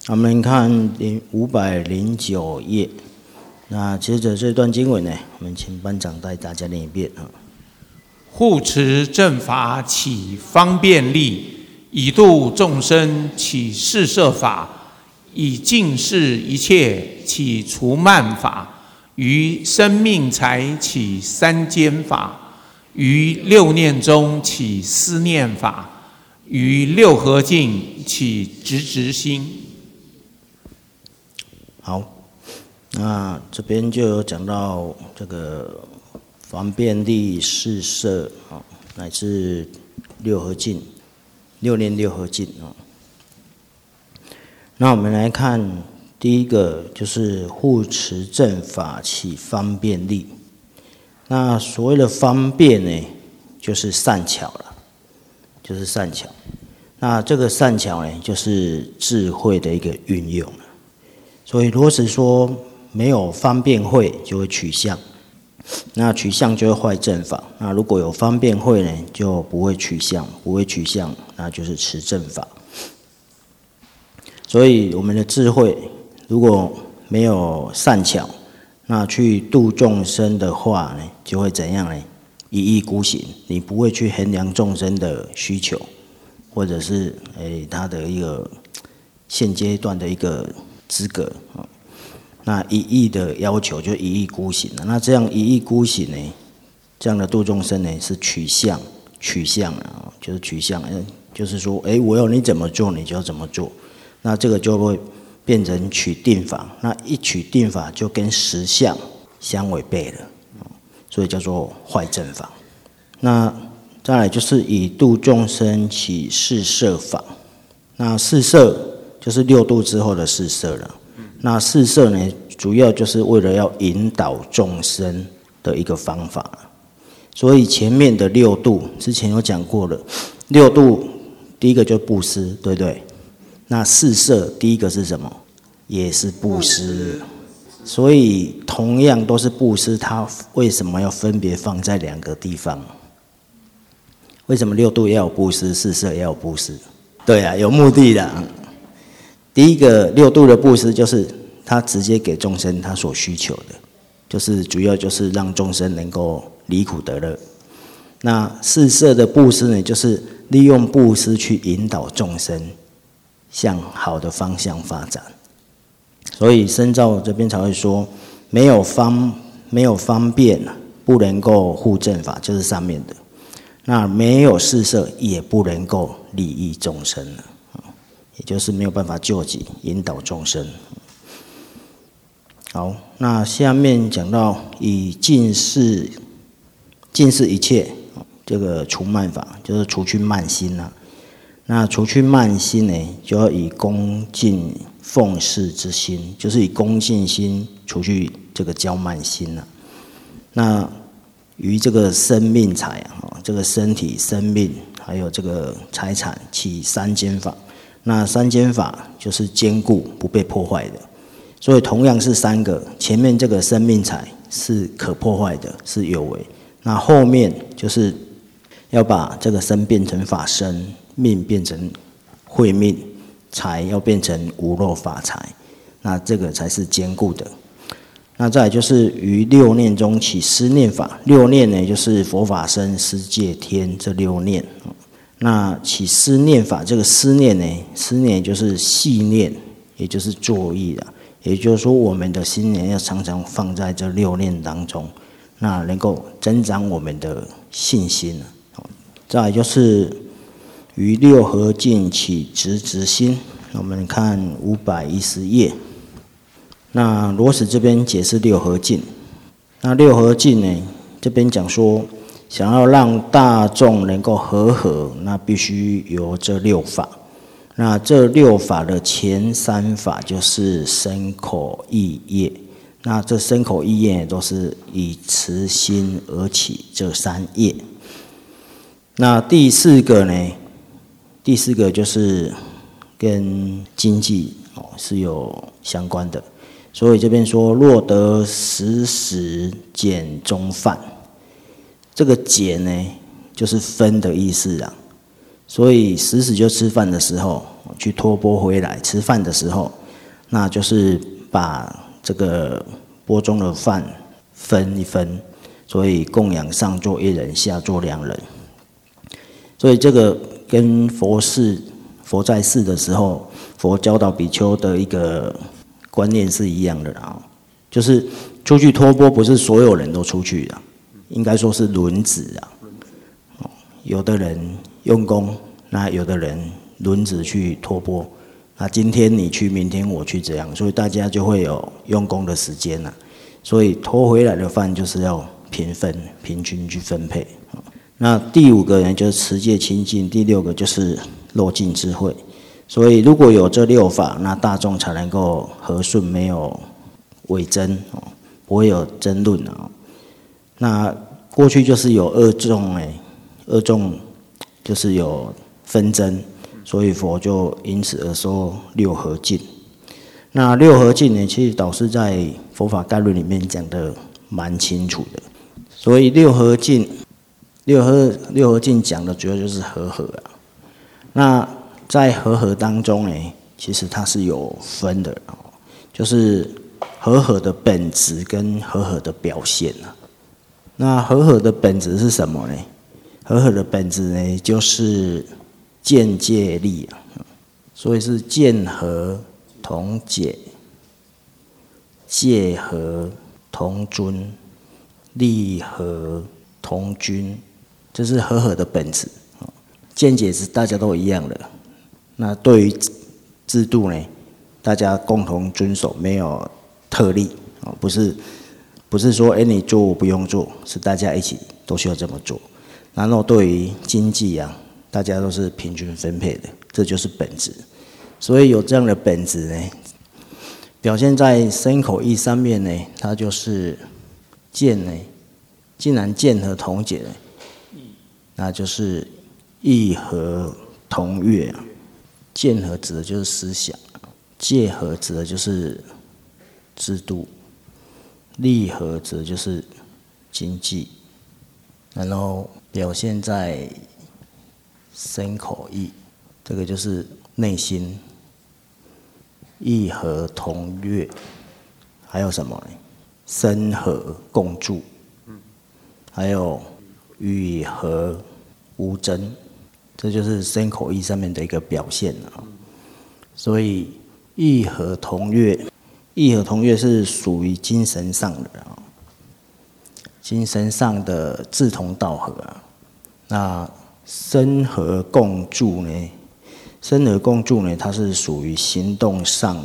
我们看509页。那接着这段经文呢，我们请班长带大家念一遍啊。 护持正法起方便力，以度众生起四摄法，以尽释一切起除慢法，于生命财起三间法，于六念中起思念法，于六合境起直心。 好，那这边就有讲到这个方便力、四摄啊，乃至六合境、六念六合境啊。那我们来看第一个，就是护持正法起方便力。那所谓的方便呢，就是善巧了，就是善巧。那这个善巧呢，就是智慧的一个运用了。所以如果是说没有方便慧，就会取相，那取相就会坏正法。那如果有方便慧呢，就不会取相，不会取相，那就是持正法。所以我们的智慧如果没有善巧，那去度众生的话呢，就会怎样呢？一意孤行，你不会去衡量众生的需求，或者是他的一个现阶段的一个资格啊。那一意的要求就一意孤行了。那这样一意孤行呢，这样的度众生呢是取相啊，就是取相，就是说，我要你怎么做，你就要怎么做。那这个就会变成取定法，那一取定法就跟实相相违背了，所以叫做坏正法。那再来就是以度众生起四摄法。那四摄就是六度之后的四摄了。那四摄呢，主要就是为了要引导众生的一个方法。所以前面的六度之前有讲过了，六度第一个就是布施，对不对？那四摄第一个是什么？也是布施。所以同样都是布施，它为什么要分别放在两个地方？为什么六度要有布施，四摄要有布施？对啊，有目的的。第一个六度的布施就是他直接给众生他所需求的，就是主要就是让众生能够离苦得乐。那四摄的布施呢，就是利用布施去引导众生向好的方向发展。所以深造这边才会说，没有方便不能够护正法，就是上面的。那没有四摄也不能够利益众生了，也就是没有办法救济引导众生。好，那下面讲到以尽释一切，这个除慢法就是除去慢心啊。那除去慢心呢，就要以恭敬奉事之心，就是以恭敬心除去这个骄慢心啊。那于这个生命财啊，这个身体、生命还有这个财产起三间法。那三间法就是坚固不被破坏的。所以同样是三个，前面这个生命财是可破坏的，是有为。那后面就是要把这个身变成法身，命变成慧命，财要变成无漏法财，那这个才是坚固的。那再来就是于六念中起思念法。六念呢，就是佛法身、世界天这六念。那起思念法，这个思念呢，思念就是细念，也就是作意啦。也就是说，我们的心念要常常放在这六念当中，那能够增长我们的信心。再来就是于六合境起直心。我们看510页。那罗什这边解释六合境。那六合境呢，这边讲说，想要让大众能够和合，那必须有这六法。那这六法的前三法就是身口意业。那这身口意业都是以慈心而起这三业。那第四个呢？第四个就是跟经济是有相关的。所以这边说，若得时减中饭。这个减呢，就是分的意思啊。所以时就吃饭的时候，去托钵回来吃饭的时候， 那就是把这个钵中的饭分一分，所以供养上座一人，下座2人。所以这个跟佛在世的时候，佛教导比丘的一个观念是一样的啦，就是出去托钵不是所有人都出去的，应该说是轮值啊。有的人用功，那有的人轮值去托钵。那今天你去，明天我去，这样，所以大家就会有用功的时间啦。所以托回来的饭就是要平均去分配。那第5个呢，就是持戒清净；第6个就是漏尽智慧。所以如果有这6法，那大众才能够和顺，没有伪争，不会有争论啊。那过去就是有2众就是有纷争。所以佛就因此而说6合敬。那6合敬呢，其实导师在《佛法概论》里面讲的蛮清楚的。所以6合敬讲的主要就是和合啊。那在和合当中呢，其实它是有分的，就是和合的本质跟和合的表现啊。那和合的本质是什么呢？和合的本质呢，就是见戒力啊，所以是见和同解，戒和同尊，力和同均，这是和合的本质。见解是大家都一样的，那对于制度呢，大家共同遵守，没有特例，不是说你做我不用做，是大家一起都需要这么做。然后对于经济啊，大家都是平均分配的，这就是本质。所以有这样的本质呢，表现在身口意上面呢，它就是见呢，既然见和同解呢，那就是意和同悦。见和指的就是思想，戒和指的就是制度，力和指的就是经济，然后表现在身口意，这个就是内心。意和同悦，还有什么呢？身和共住，还有语和无争，这就是身口意上面的一个表现啊。所以意和同悦，意和同悦是属于精神上的啊，精神上的志同道合啊。那身和共住呢？身和共住呢，它是属于行动上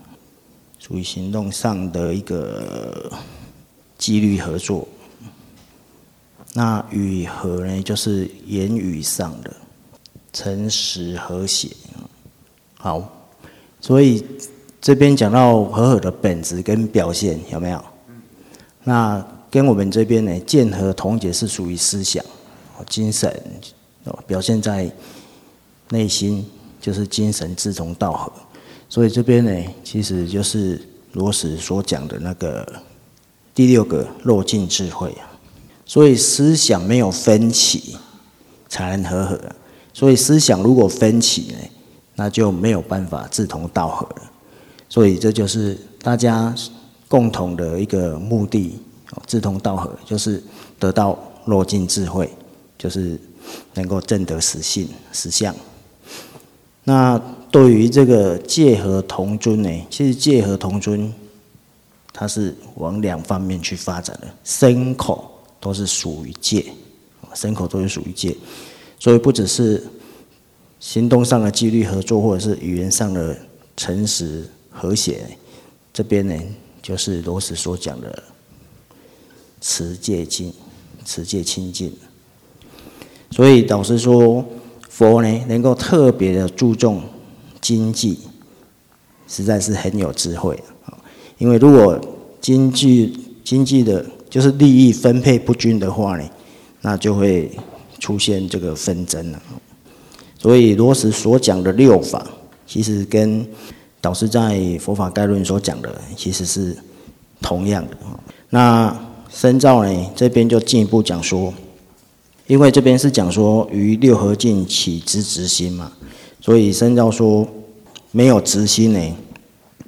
的一个纪律合作。那语和呢，就是言语上的诚实和谐。好，所以这边讲到和合的本质跟表现有没有？那跟我们这边呢，见和同解是属于思想、精神，表现在内心。就是精神志同道合，所以这边呢，其实就是罗什所讲的那个第6个漏尽智慧啊。所以思想没有分歧，才能和合啊。所以思想如果分歧呢，那就没有办法志同道合了。所以这就是大家共同的一个目的，志同道合，就是得到漏尽智慧，就是能够证得实性、实相。那对于这个戒和同尊呢，其实戒和同尊，它是往2方面去发展的，身口都是属于戒，身口都是属于戒，所以不只是行动上的纪律合作，或者是语言上的诚实和谐，这边呢就是罗什所讲的持戒清净。所以导师说，佛呢能够特别的注重经济，实在是很有智慧。因为如果经济的就是利益分配不均的话呢，那就会出现这个纷争了。所以罗什所讲的6法，其实跟导师在《佛法概论》所讲的其实是同样的。那深造呢这边就进一步讲说，因为这边是讲说于6合敬起执心嘛，所以深造说没有执心呢，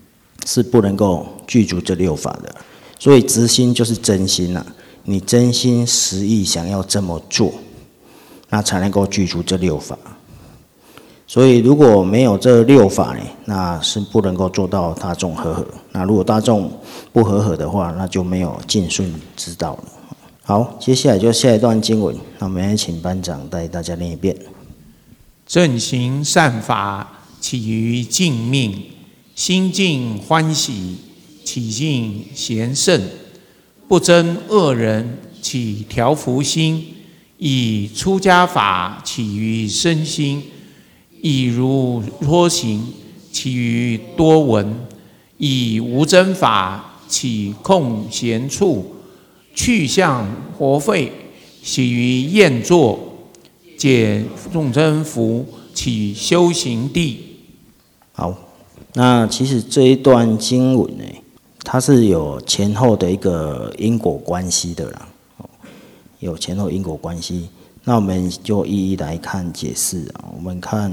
是不能够具足这六法的。所以直心就是真心啊，你真心实意想要这么做，那才能够具足这六法。所以如果没有这六法呢，那是不能够做到大众和合。那如果大众不和合的话，那就没有尽顺之道了。好，接下来就下一段经文，那我们也请班长带大家念一遍。 正行善法，起于净命，心净欢喜，起尽贤圣，不争恶人，起调伏心，以出家法起于身心，以如托行起于多闻，以无争法起空闲处，去向活废起于厌坐，解众生福起修行地。 好，那其实这一段经文呢，它是有前后的一个因果关系的啦，有前后因果关系。那我们就一一来看解释啊。我们看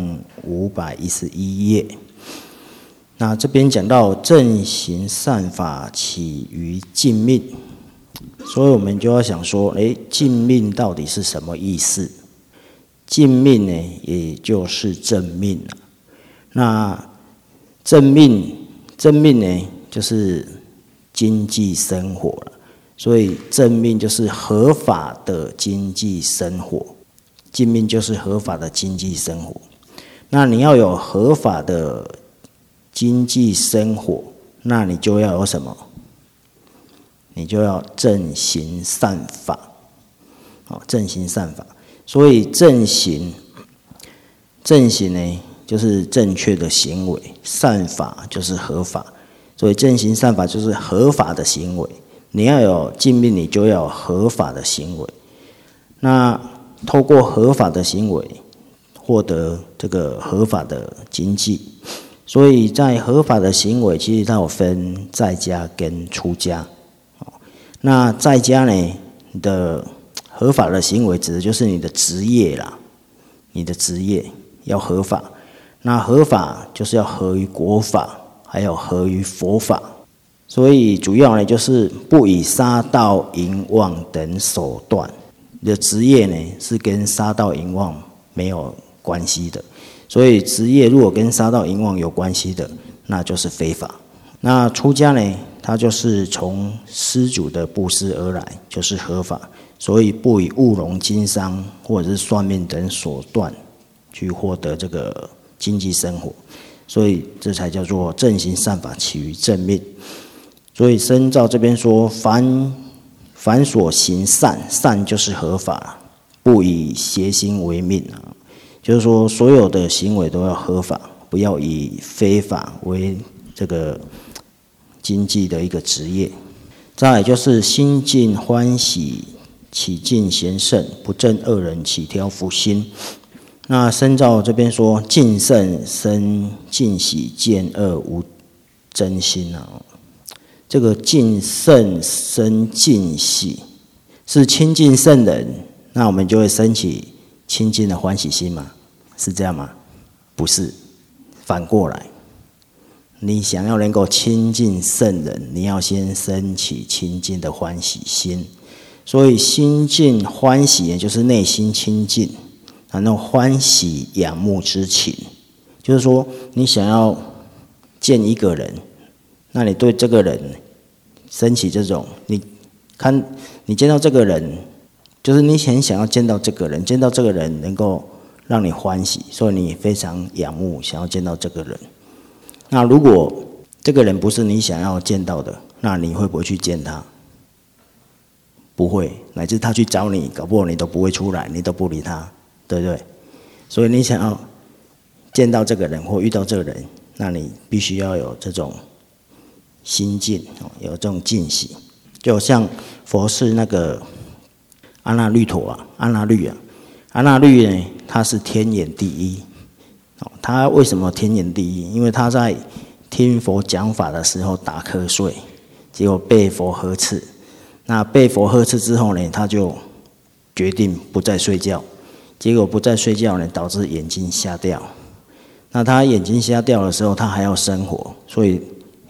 511页，那这边讲到正行善法起于净命，所以我们就要想说，净命到底是什么意思？净命呢，也就是正命啊。那正命呢，就是经济生活了。所以正命就是合法的经济生活，净命就是合法的经济生活。那你要有合法的经济生活，那你就要有什么？你就要正行善法。正行善法。所以正行呢，就是正确的行为；善法就是合法。所以正行善法就是合法的行为。你要有净命，你就要有合法的行为。那透过合法的行为，获得这个合法的经济。所以在合法的行为，其实它有分在家跟出家。那在家呢，你的合法的行为指的就是你的职业啦，你的职业要合法。那合法就是要合于国法，还有合于佛法。所以主要呢，就是不以杀盗淫妄等手段。你的职业呢，是跟杀盗淫妄没有关系的。所以职业如果跟杀盗淫妄有关系的，那就是非法。那出家呢，它就是从施主的布施而来，就是合法。所以不以务农经商或者是算命等手段去获得这个经济生活。所以这才叫做正行善法起于正命。所以深造这边说，凡所行善，善就是合法，不以邪心为命啊。就是说，所有的行为都要合法，不要以非法为这个经济的一个职业。再来就是心净欢喜，起尽贤圣，不正恶人，起调伏心。那深造这边说，净圣生净喜，见恶无真心啊。这个净圣生净喜，是亲近圣人，那我们就会升起亲近的欢喜心吗？是这样吗？不是，反过来，你想要能够亲近圣人，你要先升起亲近的欢喜心。所以心净欢喜，也就是内心清净，那种欢喜仰慕之情，就是说你想要见一个人，那你对这个人升起这种，你见到这个人，就是你很想要见到这个人，见到这个人能够让你欢喜，所以你非常仰慕，想要见到这个人。那如果这个人不是你想要见到的，那你会不会去见他？不会，乃至他去找你，搞不好你都不会出来，你都不理他，对不对？所以你想要见到这个人或遇到这个人，那你必须要有这种心境，有这种净喜。就像佛是那个阿那律陀啊，阿那律呢，他是天眼第一。他为什么天眼第一？因为他在听佛讲法的时候打瞌睡，结果被佛呵斥。那被佛呵斥之后呢，他就决定不再睡觉。结果不再睡觉呢，导致眼睛瞎掉。那他眼睛瞎掉的时候，他还要生活，所以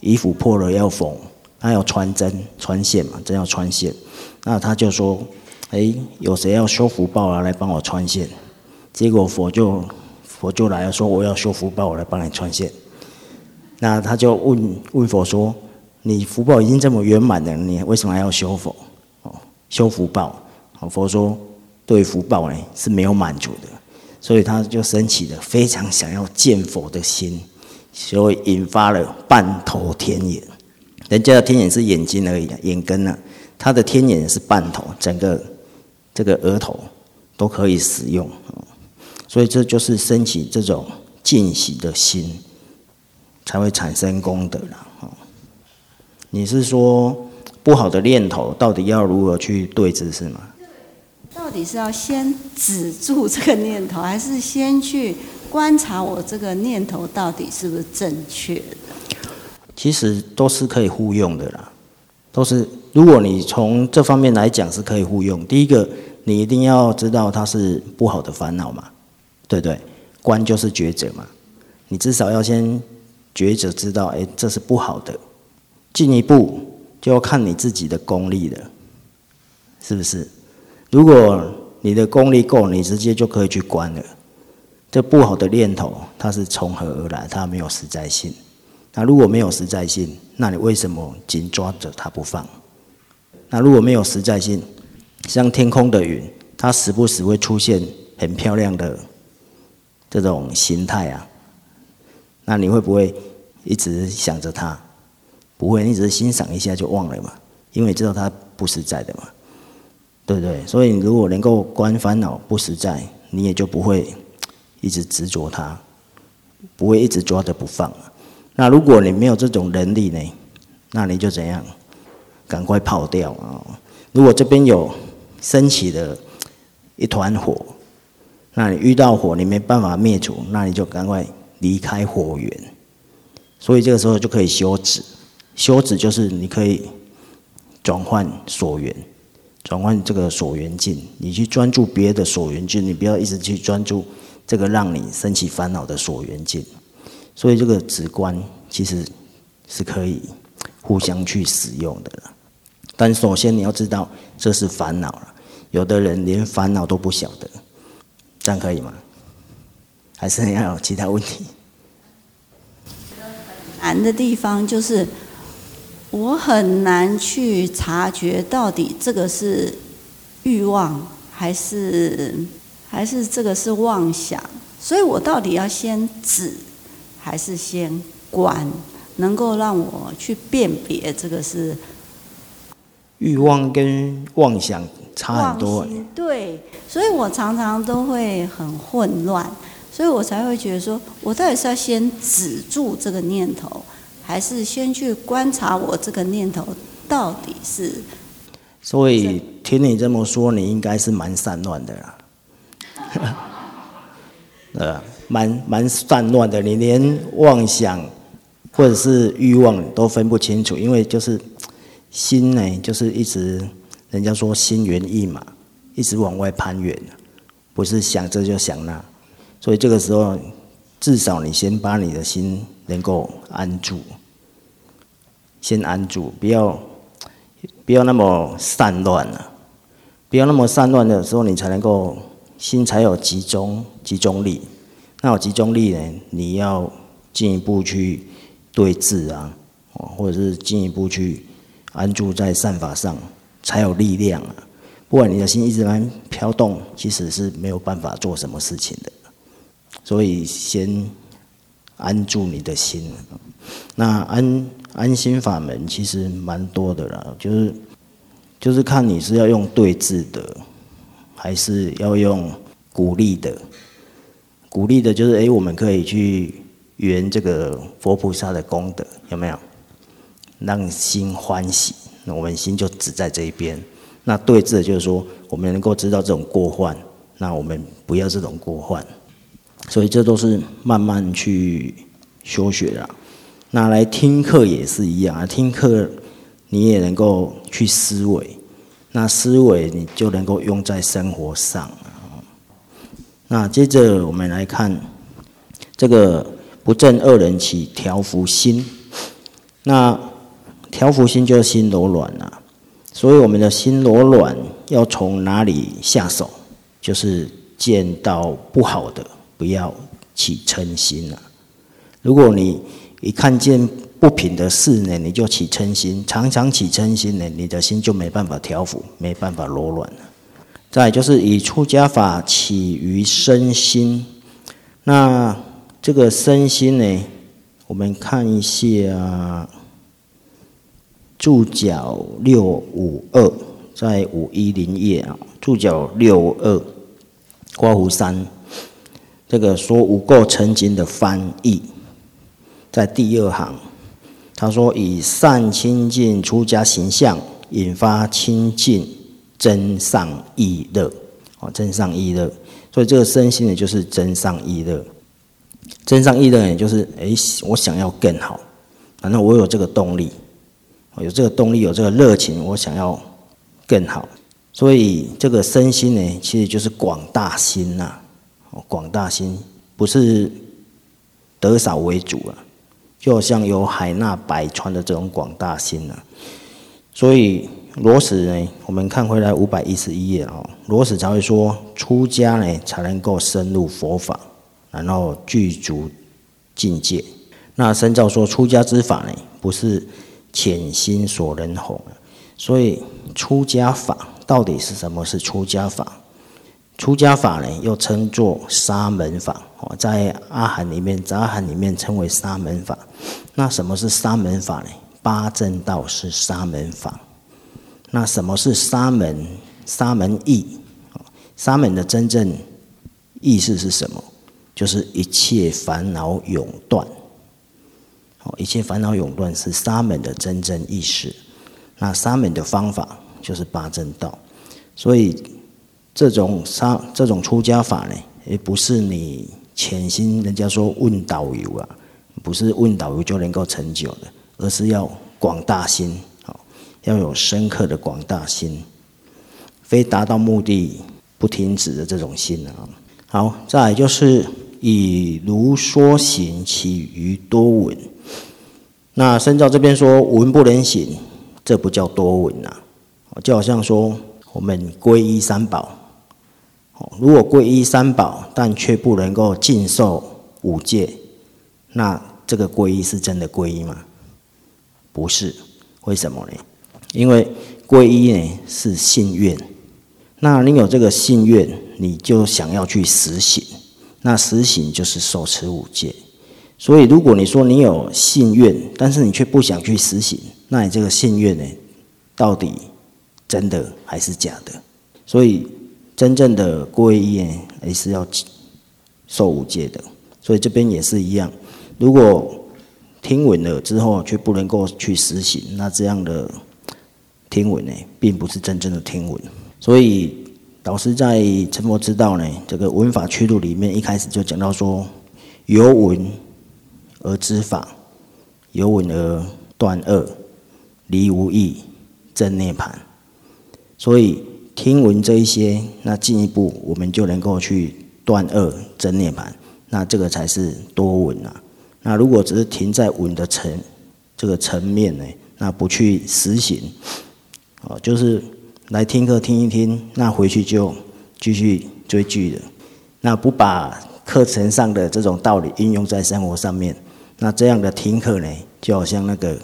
衣服破了要缝，他要穿针穿线嘛，针要穿线。那他就说，有谁要修福报啊？来帮我穿线。结果佛就来了，说我要修福报，我来帮你穿线。那他就问佛说，你福报已经这么圆满了，你为什么还要修修福报？佛说，对福报呢是没有满足的，所以他就升起了非常想要见佛的心，所以引发了半头天眼。人家的天眼是眼睛而已，眼根啊，他的天眼是半头，整个这个额头都可以使用。所以这就是升起这种见喜的心，才会产生功德啦。你是说不好的念头到底要如何去对治是吗？ 到底是要先止住这个念头，还是先去观察我这个念头到底是不是正确的？ 其实都是可以互用的啦，都是如果你从这方面来讲是可以互用。第一个，你一定要知道它是不好的烦恼嘛，对不对？观就是觉者嘛，你至少要先觉者知道，这是不好的。进一步就要看你自己的功力了，是不是？如果你的功力够，你直接就可以去观了。这不好的念头，它是从何而来？它没有实在性。那如果没有实在性，那你为什么紧抓着它不放？那如果没有实在性，像天空的云，它时不时会出现很漂亮的这种形态啊，那你会不会一直想着它？不会，你只是欣赏一下就忘了嘛，因为你知道它不实在的嘛，对不对？所以你如果能够观烦恼不实在，你也就不会一直执着它，不会一直抓着不放。那如果你没有这种能力呢，那你就怎样？赶快跑掉啊！如果这边有升起的一团火，那你遇到火你没办法灭除，那你就赶快离开火源。所以这个时候就可以修止，修止就是你可以转换所缘，转换这个所缘境，你去专注别的所缘境，你不要一直去专注这个让你升起烦恼的所缘境。所以这个止观其实是可以互相去使用的啦。但首先你要知道这是烦恼了，有的人连烦恼都不晓得，这样可以吗？还是你要有其他问题？ 难的地方就是我很难去察觉到底这个是欲望还是这个是妄想，所以我到底要先止还是先观，能够让我去辨别这个是欲望跟妄想差很多。 对，所以我常常都会很混乱，所以我才会觉得说，我到底是要先止住这个念头，还是先去观察我这个念头到底是？ 所以听你这么说，你应该是蛮散乱的啦。蛮散乱的，你连妄想或者是欲望都分不清楚，因为就是心呢，就是一直人家说心猿意马，一直往外攀援，不是想这就想那，所以这个时候至少你先把你的心能够安住，先安住，不要那么散乱了，不要那么散乱的时候，你才能够心才有集中力。那有集中力呢，你要进一步去对治啊，或者是进一步去安住在善法上，才有力量啊。不然你的心一直在飘动，其实是没有办法做什么事情的。所以先安住你的心。那安心法门其实蛮多的啦，就是看你是要用对治的，还是要用鼓励的。鼓励的就是我们可以去圆这个佛菩萨的功德，有没有？让心欢喜，那我们心就只在这一边。那对治的就是说，我们能够知道这种过患，那我们不要这种过患。所以这都是慢慢去修学啦。那来听课也是一样啊，听课你也能够去思维，那思维你就能够用在生活上。那接着我们来看这个不正恶人起调伏心。 那调伏心就是心柔软啊，所以我们的心柔软要从哪里下手？就是见到不好的，不要起嗔心啊。如果你一看见不平的事呢，你就起嗔心，常常起嗔心呢，你的心就没办法调伏，没办法柔软了。再来就是以出家法起于身心，那这个身心呢，我们看一下注脚652，在510页啊，注脚652括弧3，这个说无垢成经的翻译，在第2行，他说以善清净出家形象，引发清净真上意乐，真上意乐，所以这个身心呢，就是真上意乐。真上意乐呢，就是我想要更好，反正我有这个动力，有这个动力，有这个热情，我想要更好。所以这个身心呢，其实就是广大心呐，广大心不是得少为主啊，就好像有海纳百川的这种广大心啊。所以罗什呢，我们看回来511页哦，罗什才会说，出家呢才能够深入佛法，然后具足境界。那深造说，出家之法呢，不是潜心所能弘。所以出家法到底是什么？是出家法。出家法呢，又称作沙门法，在阿含里面、杂含里面称为沙门法。那什么是沙门法呢？八正道是沙门法。那什么是沙门？沙门义，沙门的真正意思是什么？就是一切烦恼永断。一切烦恼永断是沙门的真正意思。那沙门的方法就是八正道。所以这种出家法呢，也不是你潜心，人家说问导游啊，不是问导游就能够成就的，而是要广大心，要有深刻的广大心，非达到目的不停止的这种心啊。好，再来就是以如说行起于多闻。那深造这边说闻不能行，这不叫多闻啊，就好像说我们皈依三宝，如果皈依三宝，但却不能够尽受五戒，那这个皈依是真的皈依吗？不是。为什么呢？因为皈依呢是信愿，那你有这个信愿，你就想要去实行，那实行就是受持五戒。所以如果你说你有信愿，但是你却不想去实行，那你这个信愿呢，到底真的还是假的？所以真正的皈依呢，也是要受五戒的。所以这边也是一样，如果听闻了之后却不能够去实行，那这样的听闻呢，并不是真正的听闻。所以导师在《成佛之道》呢这个闻法趣录里面，一开始就讲到说，由闻而知法，由闻而断恶，离无益，证涅槃。所以听闻这一些，那进一步我们就能够去断恶证涅槃，那这个才是多闻啊。那如果只是停在闻的这个层面呢，那不去实行，就是来听课听一听，那回去就继续追剧了，那不把课程上的这种道理应用在生活上面，那这样的听课呢，就好像那个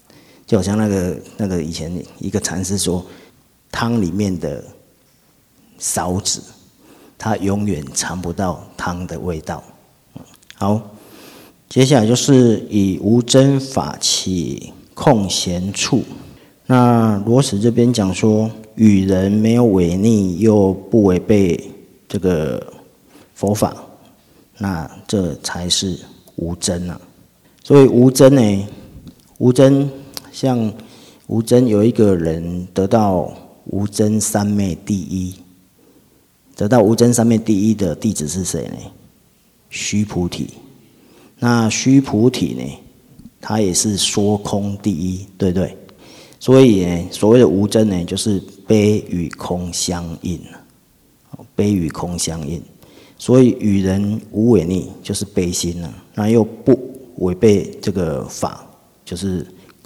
以前一个禅师说，汤里面的勺子，它永远尝不到汤的味道。好，接下来就是以无真法起空闲处。那罗什这边讲说，与人没有违逆，又不违背这个佛法，那这才是无真啊。所以无真呢，无真像无真有一个人得到无真三昧第一，得到无真三昧第一的弟子是谁呢？须菩提。那须菩提呢，他也是说空第一，对不对？所以呢，所谓的无真呢，就是悲与空相应，悲与空相应。所以与人无违逆，就是悲心啊，那又不违背这个法，就是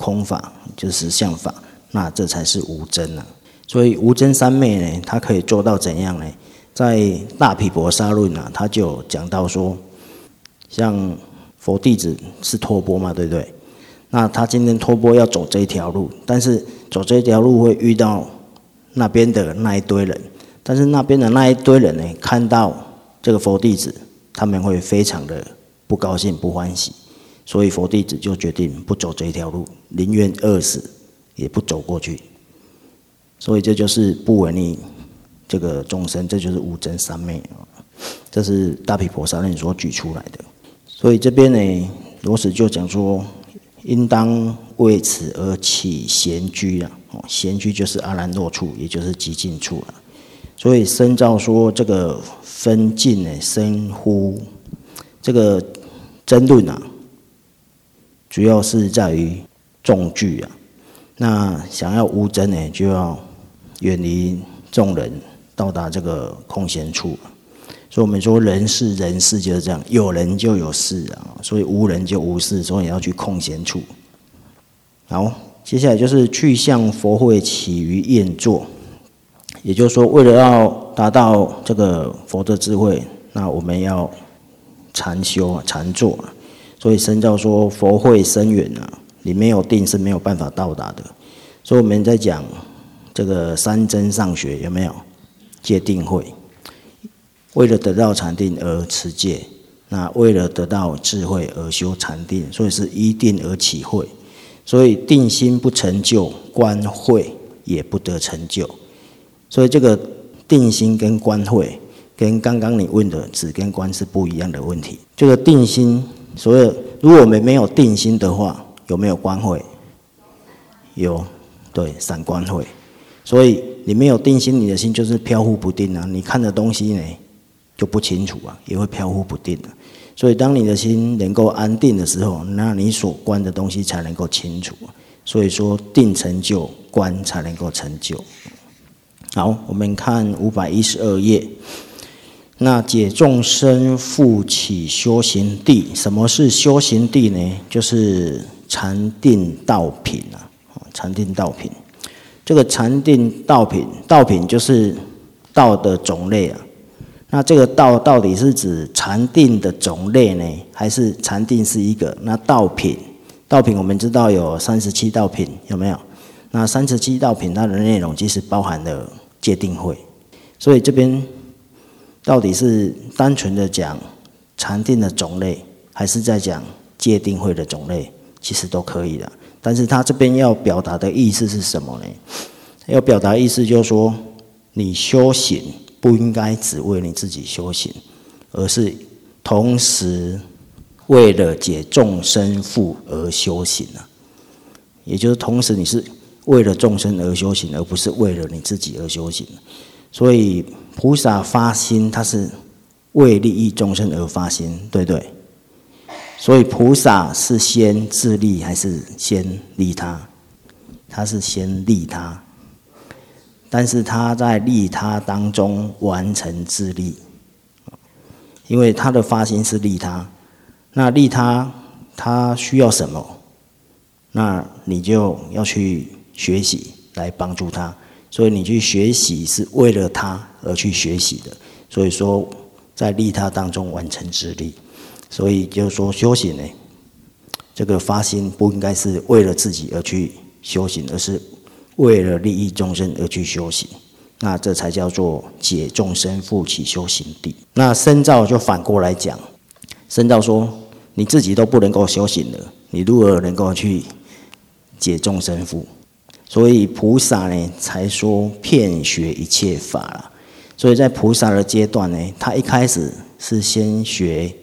空法，就是实相法，那这才是无真啊。所以无真三昧呢，它可以做到怎样呢？在大毗婆沙论啊，他就讲到说，像佛弟子是托钵嘛，对不对？那他今天托钵要走这一条路，但是走这一条路会遇到那边的那一堆人，但是那边的那一堆人呢，看到这个佛弟子，他们会非常的不高兴、不欢喜，所以佛弟子就决定不走这一条路，宁愿饿死也不走过去。所以这就是不违逆这个众生，这就是无真三昧，这是大毗婆沙论所举出来的。所以这边呢，罗什就讲说，应当为此而起闲居啊，闲居就是阿兰若处，也就是极静处了。所以深造说这个分尽呢，深乎这个争论啊，主要是在于众聚啊。那想要无争呢，就要远离众人，到达这个空闲处。所以我们说人事就是这样，有人就有事啊，所以无人就无事，所以要去空闲处。好，接下来就是去向佛会起于宴坐，也就是说，为了要达到这个佛的智慧，那我们要禅修禅坐。所以深造说佛会深远啊，你没有定是没有办法到达的。所以我们在讲这个三真上学有没有戒定慧？为了得到禅定而持戒，那为了得到智慧而修禅定，所以是依定而起慧。所以定心不成就，观慧也不得成就。所以这个定心跟观慧，跟刚刚你问的止跟观是不一样的问题。这个定心，所以如果我们没有定心的话，有没有观慧？有，对，散观慧。所以你没有定心，你的心就是飘忽不定啊。你看的东西呢就不清楚啊，也会飘忽不定的。所以当你的心能够安定的时候，那你所观的东西才能够清楚。所以说定成就，观才能够成就。好，我们看512页。那解众生复起修行地，什么是修行地呢？就是禅定道品啊，禅定道品。这个禅定道品，道品就是道的种类啊。那这个道到底是指禅定的种类呢，还是禅定是一个？那道品，道品我们知道有37道品，有没有？那37道品它的内容其实包含了戒定慧，所以这边到底是单纯的讲禅定的种类，还是在讲戒定慧的种类？其实都可以的。但是他这边要表达的意思是什么呢？要表达的意思就是说，你修行不应该只为你自己修行，而是同时为了解众生父而修行啊。也就是同时你是为了众生而修行，而不是为了你自己而修行。所以菩萨发心，他是为利益众生而发心，对不对？所以菩萨是先自利还是先利他？他是先利他，但是他在利他当中完成自利，因为他的发心是利他。那利他，他需要什么？那你就要去学习来帮助他。所以你去学习是为了他而去学习的。所以说，在利他当中完成自利。所以就是说，修行呢，这个发心不应该是为了自己而去修行，而是为了利益众生而去修行。那这才叫做解众生复起修行地。那深造就反过来讲，深造说你自己都不能够修行了，你如何能够去解众生复？所以菩萨呢才说遍学一切法啦。所以在菩萨的阶段呢，他一开始是先学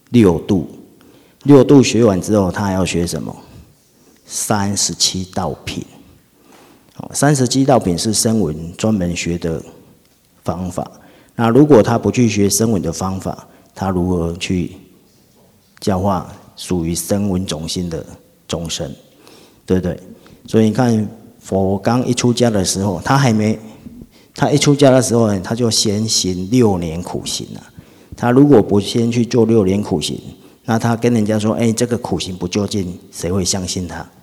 6度，六度学完之后，他还要学什么？37道品。37道品是声闻专门学的方法。那如果他不去学声闻的方法，他如何去教化属于声闻种性的众生？对不对？所以你看，佛刚一出家的时候，他一出家的时候，他就先行6年苦行了。他如果不先去做6年苦行，那他跟人家说：“哎，这个苦行不究竟，谁会相信他？”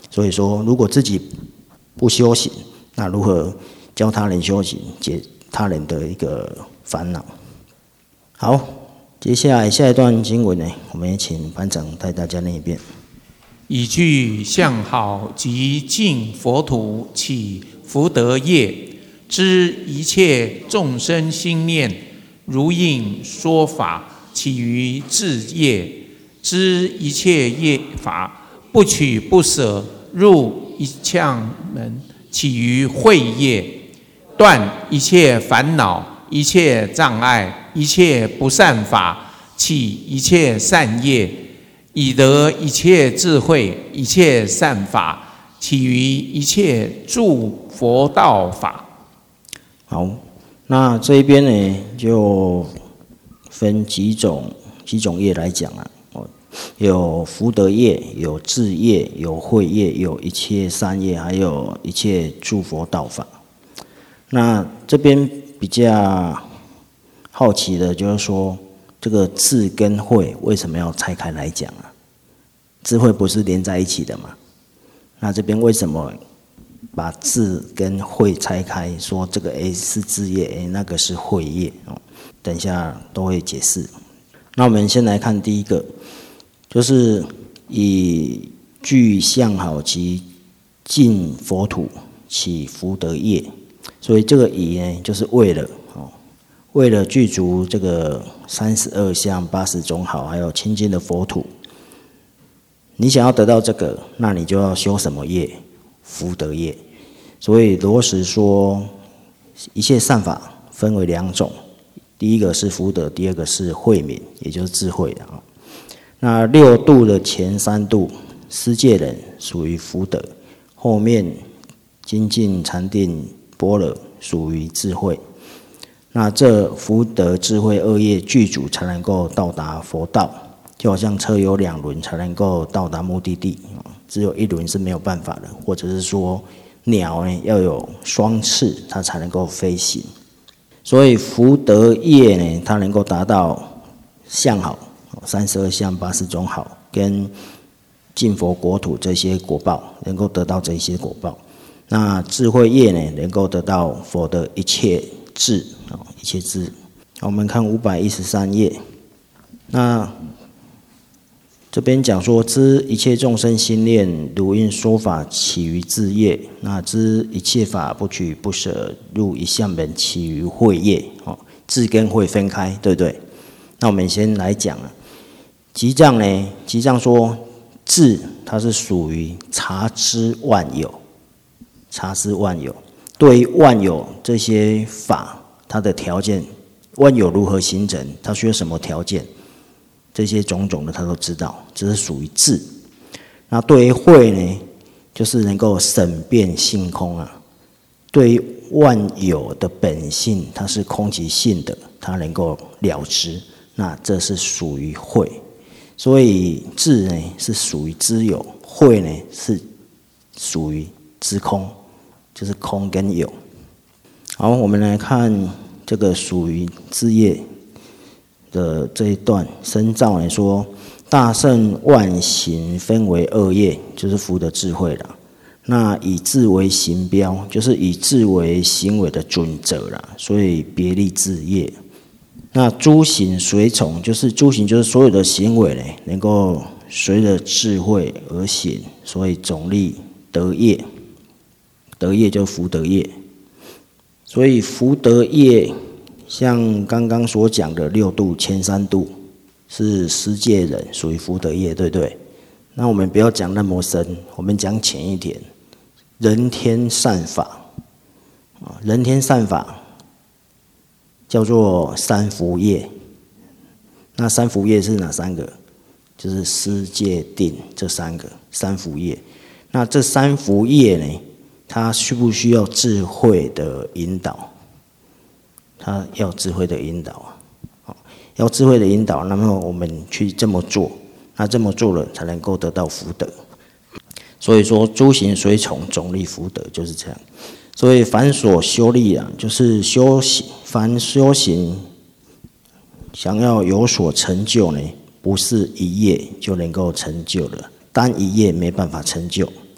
所以说，如果自己不修行，那如何教他人修行，解他人的一个烦恼？好，接下来下一段经文呢，我们也请班长带大家念一遍。 以具相好及净佛土起福德业，知一切众生心念，如应说法起于智业，知一切业法不取不舍，入一窍门起于慧业，断一切烦恼，一切障碍，一切不善法，起一切善业，以得一切智慧，一切善法，起于一切助佛道法。 好，那这一边呢，就分几种业来讲啊。有福德业，有智业，有慧业，有一切善业，还有一切诸佛道法。那这边比较好奇的就是说，这个智跟慧为什么要拆开来讲啊？智慧不是连在一起的吗？那这边为什么把智跟慧拆开，说这个是智业，那个是慧业？等一下都会解释。那我们先来看第一个。就是以具相好及净佛土起福德业，所以这个以呢，就是为了具足这个32相80种好，还有清净的佛土。你想要得到这个，那你就要修什么业？福德业。所以罗什说，一切善法分为2种，第一个是福德，第二个是慧敏，也就是智慧的啊。那6度的前3度，施戒人属于福德，后面精进禅定般若属于智慧。那这福德智慧2业具足，才能够到达佛道。就好像车有2轮才能够到达目的地，只有1轮是没有办法的。或者是说，鸟呢要有双翅，它才能够飞行。所以福德业呢，它能够达到相好。32相80种好，跟净佛国土这些果报，能够得到这些果报。那智慧业呢，能够得到佛的一切智，一切智。我们看513页，那这边讲说，知一切众生心念，如应说法起于智业。那知一切法不取不舍，入一窍门起于慧业。智跟慧分开，对不对？那我们先来讲啊。集藏呢？集藏说，智它是属于察知万有，察知万有。对于万有这些法，它的条件，万有如何形成，它需要什么条件，这些种种的他都知道，这是属于智。那对于慧呢，就是能够审辨性空啊。对于万有的本性，它是空即性的，它能够了知，那这是属于慧。所以智呢是属于知有，慧呢是属于知空，就是空跟有。好，我们来看这个属于智业的这一段深造来说，大圣万行分为2业，就是福德智慧啦。那以智为行标，就是以智为行为的准则啦，所以别立智业。那诸行随从，就是诸行就是所有的行为呢，能够随着智慧而行，所以总立德业。德业就是福德业。所以福德业，像刚刚所讲的6度前3度是施戒人，属于福德业，对不对？那我们不要讲那么深，我们讲浅一点，人天善法，人天善法。叫做3福业。那3福业是哪3个？就是施戒定这3个3福业。那这3福业呢，它需不需要智慧的引导？它要智慧的引导啊，要智慧的引导，那么我们去这么做，那这么做了才能够得到福德。所以说诸行随从，总立福德，就是这样。所以凡所修立啊，就是修行，凡修行想要有所成就呢，不是一业就能够成就的，单一业没办法成就，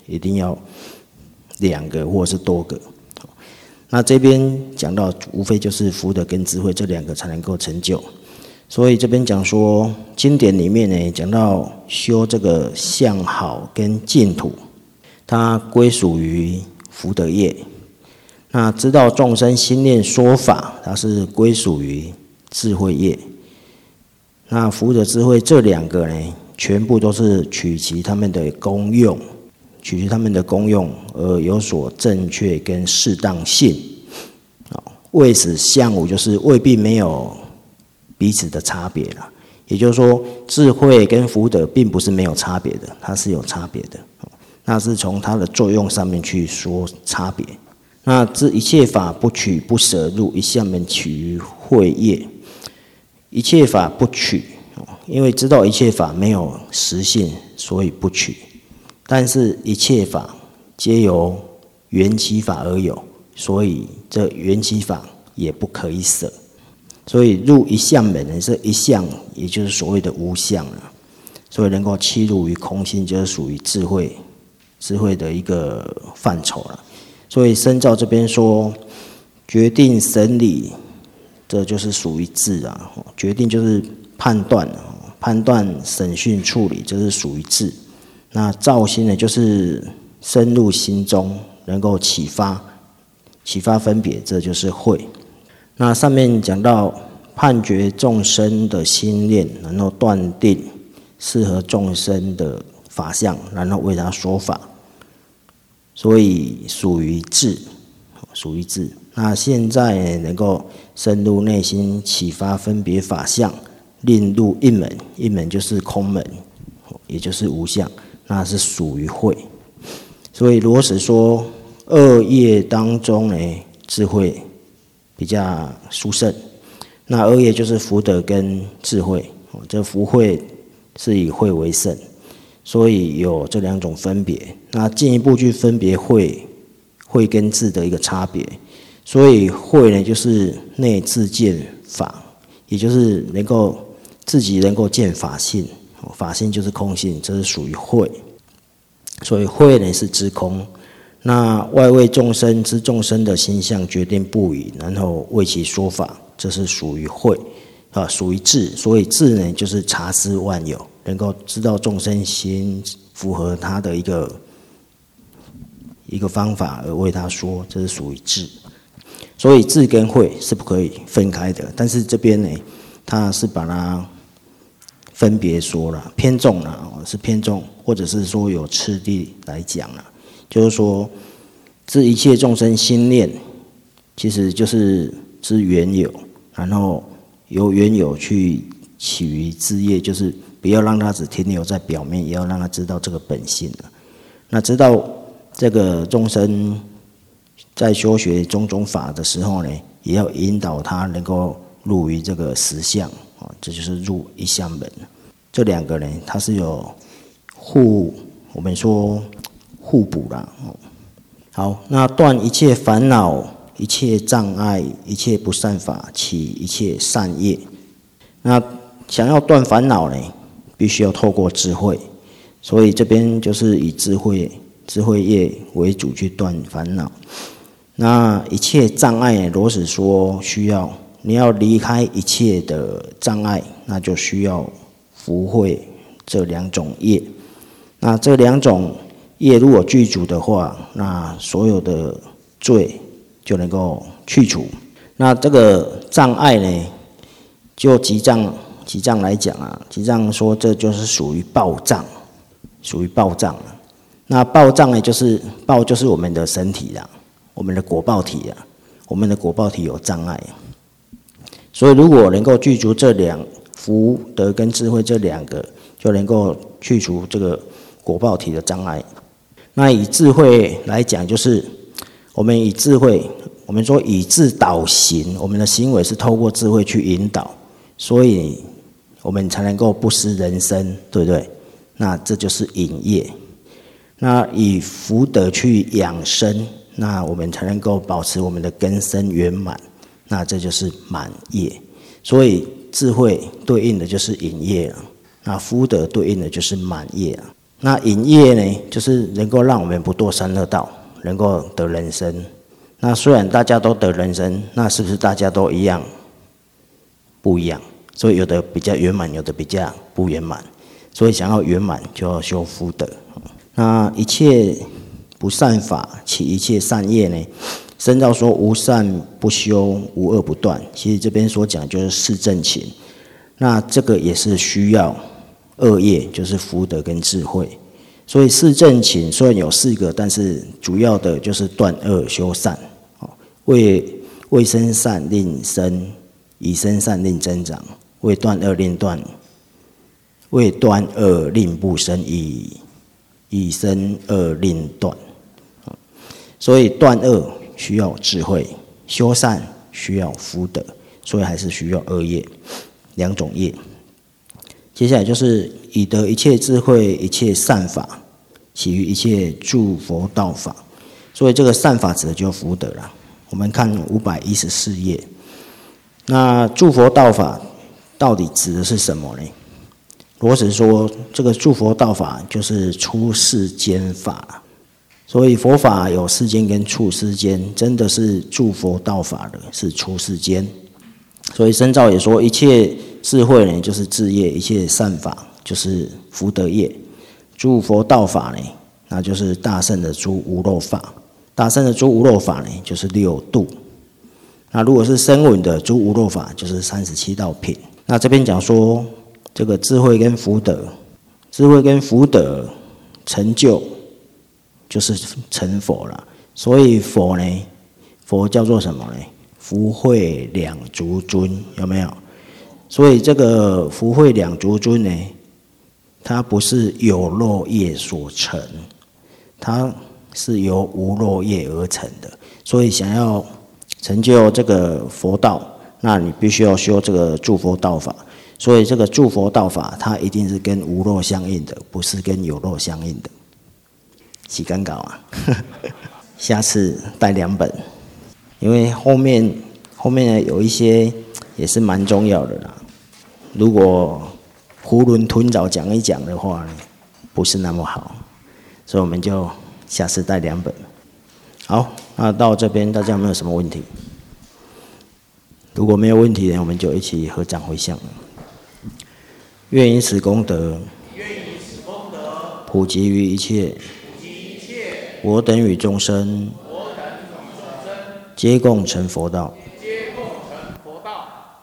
一定要2个或是多个。那这边讲到，无非就是福德跟智慧这2个才能够成就。所以这边讲说，经典里面呢讲到修这个相好跟净土，它归属于福德业。那知道众生心念说法，它是归属于智慧业。那福德智慧这2个呢，全部都是取其他们的功用，而有所正确跟适当性。未使相无，就是未必没有彼此的差别了。也就是说，智慧跟福德并不是没有差别的，它是有差别的。那是从它的作用上面去说差别。那知一切法不取不舍入，一向门取于慧业。一切法不取，因为知道一切法没有实性，所以不取。但是一切法皆由缘起法而有，所以这缘起法也不可以舍。所以入一向门呢，是一向，也就是所谓的无相了。所以能够契入于空性，就是属于智慧的一个范畴了。所以深造这边说，决定审理，这就是属于智啊。决定就是判断审讯处理，这是属于智。那造心呢，就是深入心中，能够启发分别，这就是慧。那上面讲到判决众生的心念，然后断定适合众生的法相，然后为他说法，所以属于智。那现在能够深入内心，启发分别法相，令入一门，一门就是空门，也就是无相，那是属于慧。所以如果是说2业当中呢，智慧比较殊胜。那2业就是福德跟智慧，这福慧是以慧为胜，所以有这2种分别。那进一步去分别慧跟智的一个差别。所以慧呢，就是内自见法，也就是自己能够见法性，法性就是空性，这是属于慧。所以慧呢是知空。那外为众生知众生的心相，决定不语，然后为其说法，这是属于慧，属于智。所以智呢，就是察思万有，能够知道众生心，符合他的一个方法而为他说，这是属于智。所以智跟慧是不可以分开的，但是这边呢，他是把它分别说了，偏重了，是偏重，或者是说有次第来讲了。就是说，知一切众生心念，其实就是知缘有，然后由缘有去起于知业，就是不要让它只停留在表面，也要让它知道这个本性了。那知道这个众生在修学种种法的时候呢，也要引导他能够入于这个实相，这就是入一向门。这2个呢，它是有我们说互补啦。好，那断一切烦恼、一切障碍、一切不善法，起一切善业。那想要断烦恼呢，必须要透过智慧，所以这边就是以智慧业为主去断烦恼。那一切障碍，如果是说你要离开一切的障碍，那就需要福慧这2种业。那这2种业如果具足的话，那所有的罪就能够去除。那这个障碍呢，就集障来讲啊，集障说这就是属于报障，那报障呢，就是报就是我们的身体啦，我们的果报体啊，我们的果报体有障碍。所以如果能够具足这福德跟智慧这2个，就能够去除这个果报体的障碍。那以智慧来讲，就是我们以智慧，我们说以智导行，我们的行为是透过智慧去引导，所以我们才能够不失人生，对不对？那这就是引业。那以福德去养生，那我们才能够保持我们的根身圆满，那这就是满业。所以智慧对应的就是引业了，那福德对应的就是满业了。 那引业呢，就是能够让我们不堕三恶道，能够得人生。那虽然大家都得人生，那是不是大家都一样？不一样。所以有的比较圆满，有的比较不圆满。所以想要圆满，就要修福德。那一切不善法起一切善业呢？深造说无善不修，无恶不断。其实这边所讲就是四正勤。那这个也是需要恶业，就是福德跟智慧。所以四正勤虽然有4个，但是主要的就是断恶修善。为生善令生，以生善令增长；为断恶令断，为断恶令不生，以生恶令断。所以断恶需要智慧，修善需要福德，所以还是需要恶业2种业。接下来就是以得一切智慧，一切善法，起于一切诸佛道法。所以这个善法指的就是福德了。我们看514页，那诸佛道法到底指的是什么呢？罗什说，这个诸佛道法就是出世间法。所以佛法有世间跟出世间，真的是诸佛道法的是出世间。所以深造也说，一切智慧呢就是智业，一切善法就是福德业。诸佛道法呢，那就是大圣的诸无漏法。大圣的诸无漏法呢，就是6度。那如果是声闻的诸无漏法，就是37道品。那这边讲说，这个智慧跟福德，智慧跟福德成就，就是成佛了。所以佛呢，佛叫做什么呢？福慧两足尊，有没有？所以这个福慧两足尊呢，它不是有漏业所成，它是由无漏业而成的。所以想要成就这个佛道，那你必须要修这个诸佛道法。所以这个诸佛道法，它一定是跟无漏相应的，不是跟有漏相应的。洗干稿啊，下次带2本，因为后面呢有一些也是蛮重要的啦。如果囫囵吞枣讲一讲的话呢，不是那么好，所以我们就下次带2本。好，那到这边大家有没有什么问题？如果没有问题呢，我们就一起合掌回向。愿以此功德，普及于一切，我等与众生，皆共成佛道。